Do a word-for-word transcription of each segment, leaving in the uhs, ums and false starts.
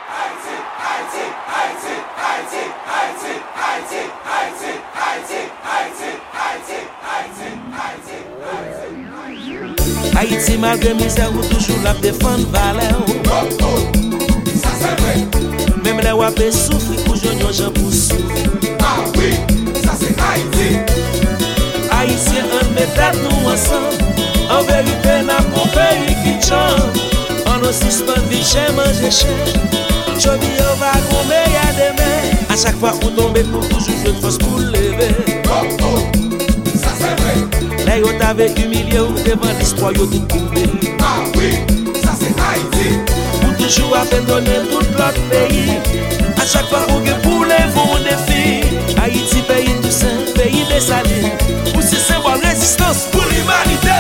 Haïti malgré misère ou toujours la défendre valeur. Oh oh, ça c'est vrai. Même les wapes souffrent pour joindre aux gens pour souffrir. Ah oui, ça c'est Haïti. Haïtien on met tête nous ensemble. En vérité n'a pas pays qui chante. On nous suspend vie chez manger cher. Jobi on va combler y'a demain. À chaque fois où tomber pour toujours je force pour lever. Oh oh, ça c'est vrai. Là yo t'avais humilié ou devant l'histoire yo tout coupé. Ah oui, ça c'est Haïti. Pour toujours abandonner tout l'autre pays. À chaque fois où que pour les vents défis. Haïti pays tout sain, pays des salés. Pour ce symbole résistance pour l'humanité.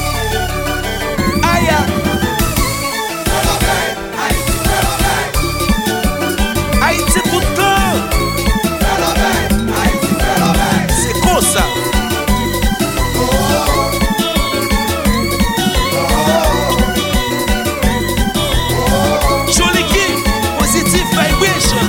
Aïe. Haïti tout le temps. C'est quoi ça? Jolie qui, positive vibration.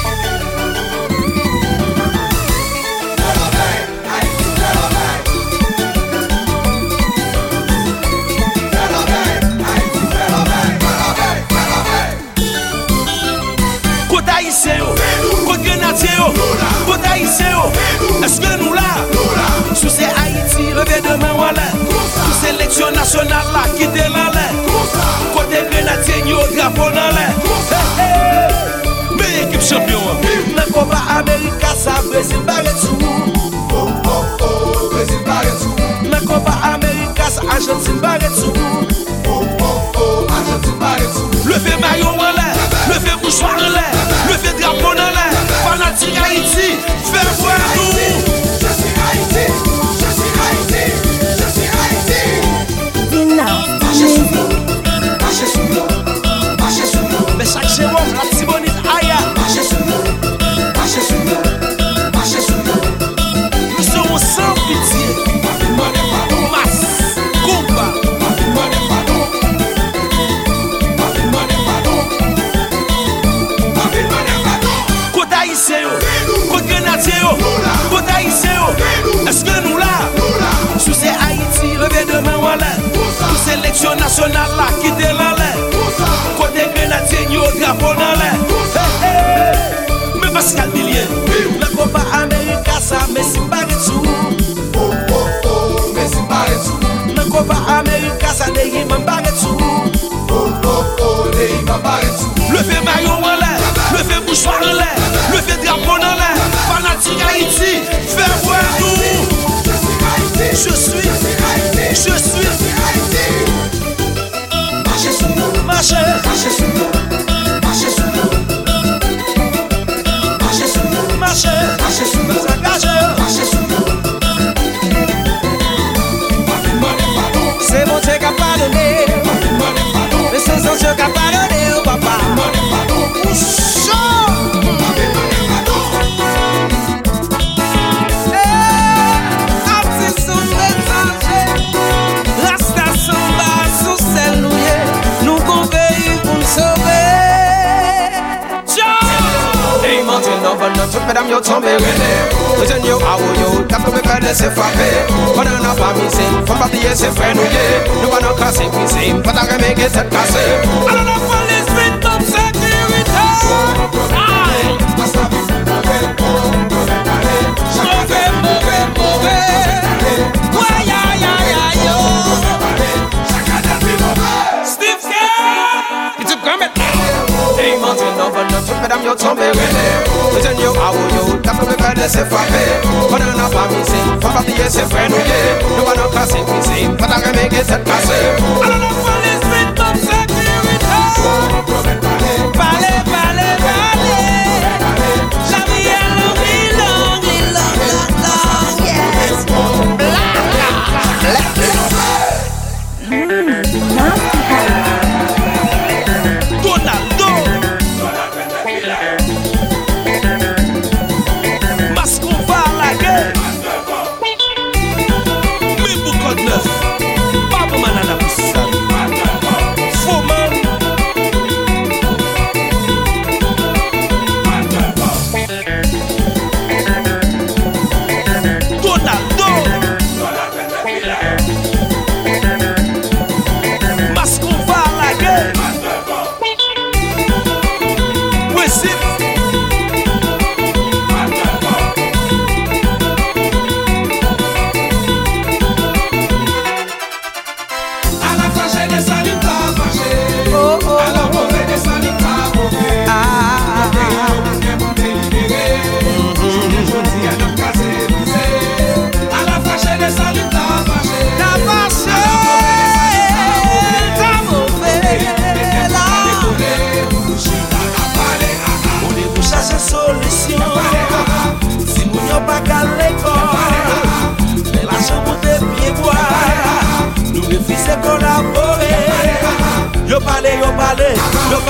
Côte haïtien yo, côte grenadier yo, côte haïtien yo. Est-ce que nous là? Sous ces Haïti, levé de main en l'air. Sous sélection nationale là, qui t'est dans l'air. Côté grenadier yo, drapeau dans l'air. Mais équipe champion. Dans Copa América, ça Brésil barre tout. Oh oh oh, Brésil barre tout. Dans Copa América, ça Argentine barre tout. Oh oh oh, Argentine barre tout. Levé maillot en l'air, levé mouchoir en l'air, levé drapeau dans l'air. Fanatique Haïti, fais voir nous. Je suis Haïti, je suis Haïti, je suis Haïti. Dina, Marchez sous l'eau, marchez sous l'eau, marchez sous l'eau. Mais chaque chéron, la petite bonite, aïe. Marchez sous l'eau, marchez sous l'eau, marchez sous l'eau. Nous serons sans pitié. Ma vie m'en est pardon, Masse, combat. ma vie m'en est pardon. Ma vie m'en est pardon. Ma vie m'en est pardon. Côte haïtien yo, côte grenadier yo, côte haïtien yo. Est-ce que nous là? Sous ces Haïti, levé de main en l'air. Sous sélection nationale là, qui t'est dans l'air. Côté grenadier yo, drapeau dans l'air. Hey, hey. Mais Pascal Millier, la Copa América, ça Messi barre tout. Oh oh oh, Messi barre tout. La Copa América, ça Neymar barre tout. Oh oh oh, Neymar barre tout. Levé maillot en l'air, levé mouchoir en l'air, levé drapeau dans l'air. Fanatique Haïti, fais voir nous. Je suis Haïti, Je suis, je suis Haïti, je suis, je suis Haïti. Marchez sous l'eau, marché, marchez sous l'eau, marchez sous l'eau. Marchez sous l'eau, marché, marchez sous l'eau, s'engager. marchez sous l'eau. Ma vie m'en est pardon, C'est mon Dieu qui a pardonné, ma vie m'en est pardon, mais c'est son Dieu qui a pardonné, oh papa. m'en est pardon, Chaud. ma vie m'en est pardon. Eh, un petit souffle étranger. La station va sous celle nouée. Nous qu'on veille pour nous sauver. Ciao. Hey, mon Dieu, non, bon, non, toutes mesdames, yo tombé, relais. Les jeunes, yo, ah, oh, yo, t'as trouvé faire laisser frapper. Pendant la famille, c'est, faut pas oublier, c'est frère, nous, yeah. Nous, va nous casser, puis c'est, pas ta remède, c'est tête cassée. Alors la police vite top sécurité. Aïe. Mauvais, mauvais, mauvais. Ouais, ya, ya, ya, yo. Steve Kerr. Il te promet. Hey, mon Dieu, non, bon, non, toutes mesdames, yo tombé, relais. Les jeunes, yo, ah, oh, yo, t'as trouvé faire laisser frapper. Pendant la famille, c'est, faut pas oublier, c'est frère, nous, yeah. Nous, va nous casser, puis c'est, pas ta remède, c'est tête cassée. Alors la police vite top sécurité. Parlez, parlez, parlez. La vie est longue, longue, longue, longue, yes. Donaldo. Masque on va à la guerre. Mais pour code neuf. Pas pour manana pour ça.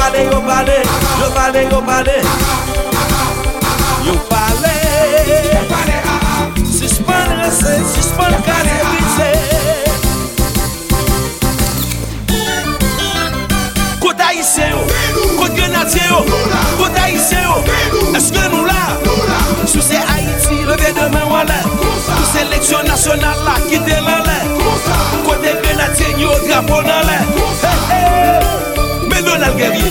parle, yo parle, yo parle, yo parle. Yo parle. Suspend rese, suspend kase brise. Kote haïtien yo, kote grenadier yo, kote haïtien yo. Est-ce que nous là? Sous ces Haïti, levé de main en l'air. Sous sélection nationale là, qui t'est en l'air. Côté grenadier, yo drapeau dans l'air. Mais Donald Guerrier.